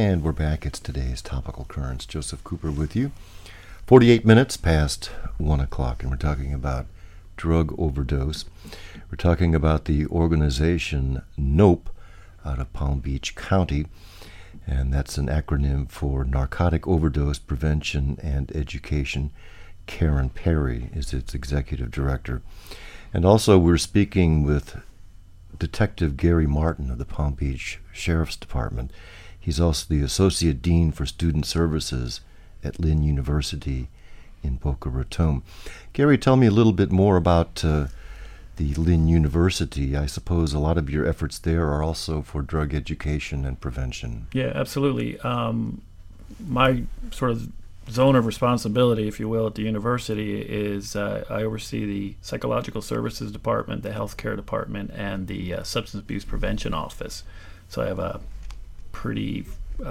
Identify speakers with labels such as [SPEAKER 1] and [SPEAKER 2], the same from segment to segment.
[SPEAKER 1] And we're back. It's today's Topical Currents. Joseph Cooper with you. 48 minutes past 1 o'clock, and we're talking about drug overdose. We're talking about the organization NOPE out of Palm Beach County, and that's an acronym for Narcotic Overdose Prevention and Education. Karen Perry is its executive director. And also we're speaking with Detective Gary Martin of the Palm Beach Sheriff's Department. He's also the Associate Dean for Student Services at Lynn University in Boca Raton. Gary, tell me a little bit more about the Lynn University. I suppose a lot of your efforts there are also for drug education and prevention.
[SPEAKER 2] Yeah, absolutely. My sort of zone of responsibility, if you will, at the university is I oversee the Psychological Services Department, the Healthcare Department, and the Substance Abuse Prevention Office. So I have a pretty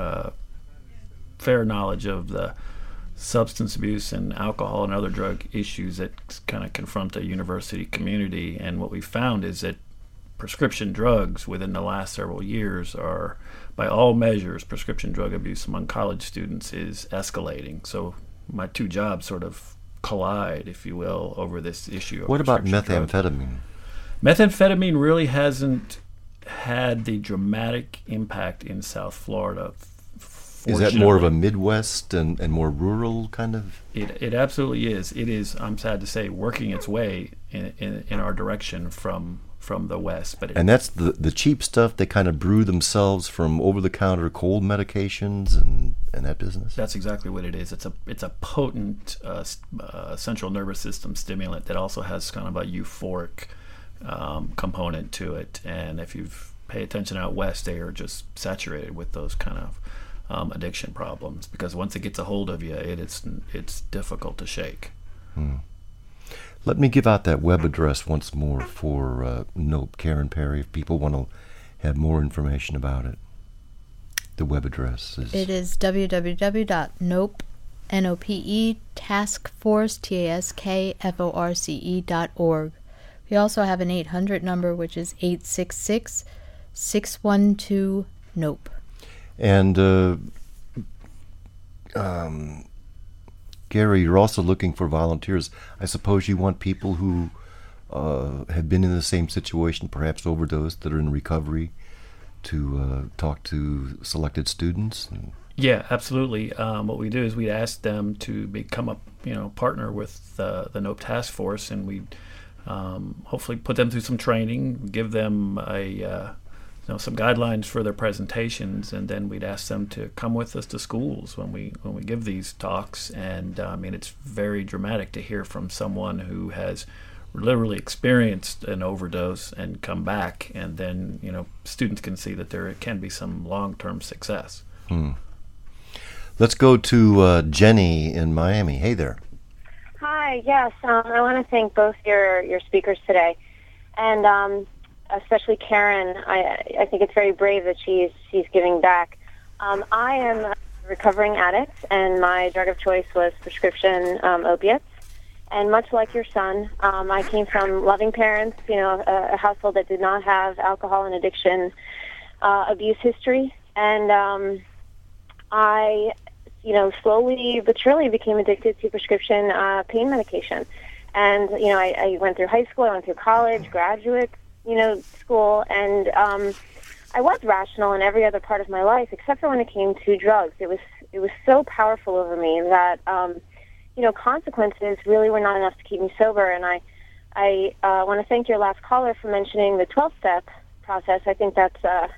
[SPEAKER 2] fair knowledge of the substance abuse and alcohol and other drug issues that kind of confront the university community. And what we found is that prescription drugs within the last several years are, by all measures, prescription drug abuse among college students is escalating. So my two jobs sort of collide, if you will, over this issue of
[SPEAKER 1] What about
[SPEAKER 2] prescription drugs.
[SPEAKER 1] methamphetamine?
[SPEAKER 2] Methamphetamine really hasn't had the dramatic impact in South Florida.
[SPEAKER 1] Is that more of a Midwest and more rural kind of?
[SPEAKER 2] It absolutely is. It is, I'm sad to say, working its way in our direction from the West.
[SPEAKER 1] And that's the cheap stuff they kind of brew themselves from over-the-counter cold medications and that business?
[SPEAKER 2] That's exactly what it is. It's a potent central nervous system stimulant that also has kind of a euphoric component to it. And if you pay attention out West, they are just saturated with those kind of addiction problems, because once it gets a hold of you, it's difficult to shake.
[SPEAKER 1] Let me give out that web address once more for NOPE, Karen Perry, if people want to have more information about it. The web address is...
[SPEAKER 3] It is www.nope, N-O-P-E, taskforce.org. We also have an 800 number, which is 866-612-NOPE.
[SPEAKER 1] And Gary, you're also looking for volunteers. I suppose you want people who have been in the same situation, perhaps overdosed, that are in recovery, to talk to selected students?
[SPEAKER 2] Yeah, absolutely. What we do is we ask them to become a partner with the NOPE Task Force, and we hopefully put them through some training, give them some guidelines for their presentations, and then we'd ask them to come with us to schools when we give these talks. And it's very dramatic to hear from someone who has literally experienced an overdose and come back, and then students can see that there can be some long-term success.
[SPEAKER 1] Let's go to Jenny in Miami. Hey there.
[SPEAKER 4] Hi. Yes, I want to thank both your speakers today, and especially Karen. I think it's very brave that she's giving back. I am a recovering addict, and my drug of choice was prescription opiates. And much like your son, I came from loving parents, a household that did not have alcohol and addiction abuse history. And I, slowly but surely became addicted to prescription pain medication. And, I went through high school, I went through college, graduate school, and I was rational in every other part of my life except for when it came to drugs. It was so powerful over me that consequences really were not enough to keep me sober. And I want to thank your last caller for mentioning the 12-step process. I think that's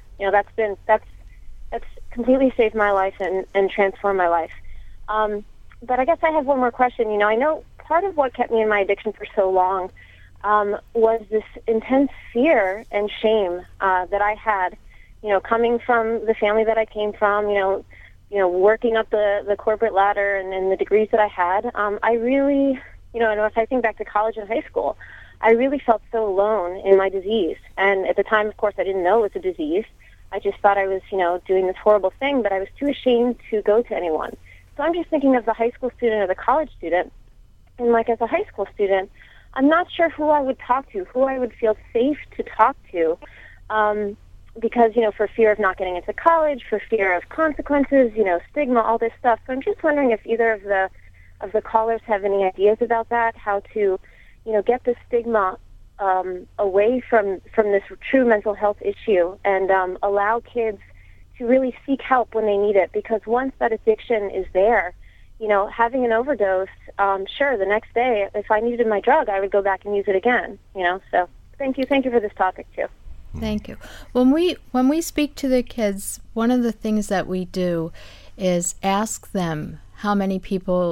[SPEAKER 4] completely saved my life and transformed my life. But I guess I have one more question. I know part of what kept me in my addiction for so long was this intense fear and shame that I had, coming from the family that I came from, working up the corporate ladder and the degrees that I had. I really, and if I think back to college and high school, I really felt so alone in my disease. And at the time, of course, I didn't know it was a disease. I just thought I was, doing this horrible thing, but I was too ashamed to go to anyone. So I'm just thinking of the high school student or the college student. And as a high school student, I'm not sure who I would talk to, who I would feel safe to talk to. because, for fear of not getting into college, for fear of consequences, stigma, all this stuff. So I'm just wondering if either of the callers have any ideas about that, how to, get the stigma away from this true mental health issue and allow kids to really seek help when they need it. Because once that addiction is there, having an overdose, sure, the next day, if I needed my drug, I would go back and use it again, So thank you for this topic, too.
[SPEAKER 3] Thank you. When we speak to the kids, one of the things that we do is ask them how many people